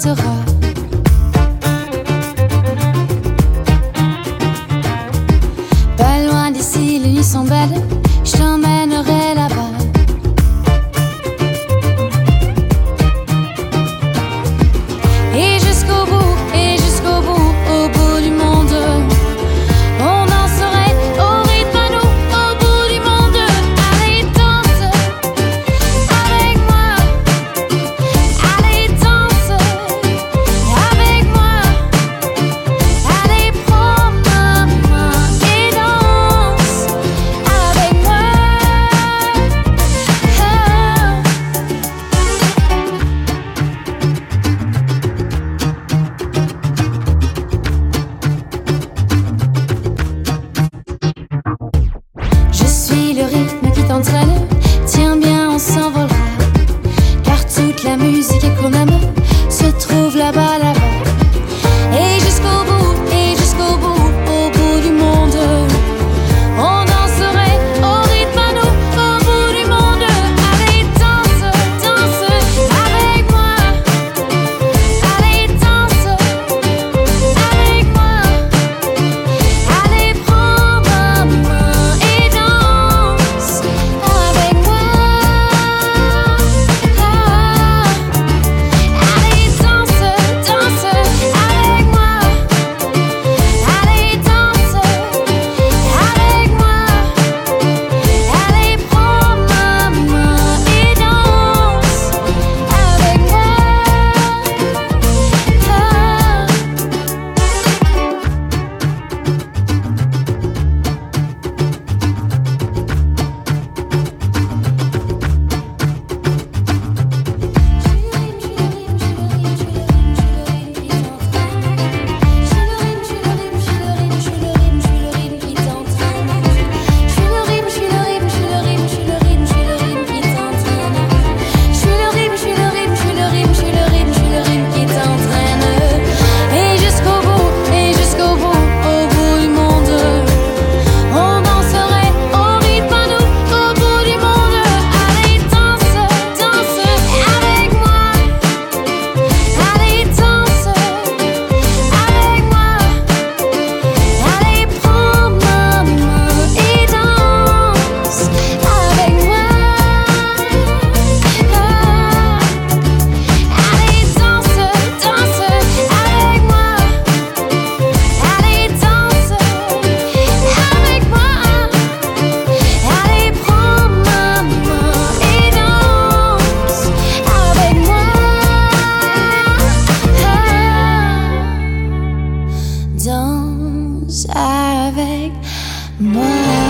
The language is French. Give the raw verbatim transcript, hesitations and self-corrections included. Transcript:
dansera. Pas loin d'ici, les nuits sont belles, je t'emmènerai là-bas. Et jusqu'au bout, et jusqu'au bout, au bout du monde, on danserait au rythme à nous, au bout du monde. Allez, danse avec moi, allez, danse avec moi, allez, prends ma main et danse avec moi. Je suis le rythme qui t'entraîne, tiens bien, on s'envolera. Car toute la musique et qu'on aime se trouve là-bas, là-bas. Et jusqu'au bout, et jusqu'au bout, au bout du monde, on danserait au rythme à nous, au bout du monde. Allez, danse, danse avec moi, allez, danse avec moi, allez, prends ma main et danse avec moi. Allez, danse, danse avec moi, allez, danse avec moi, allez, prends ma main et danse avec moi. Et jusqu'au bout, et jusqu'au bout, au bout du monde, on danserait au rythme à nous, au bout du monde. Allez, danse, danse avec moi, allez, danse avec moi, allez, prends ma main et danse avec moi. Allez, danse, danse avec moi, allez, danse avec moi, allez, prends ma main et danse avec moi. Danse avec moi.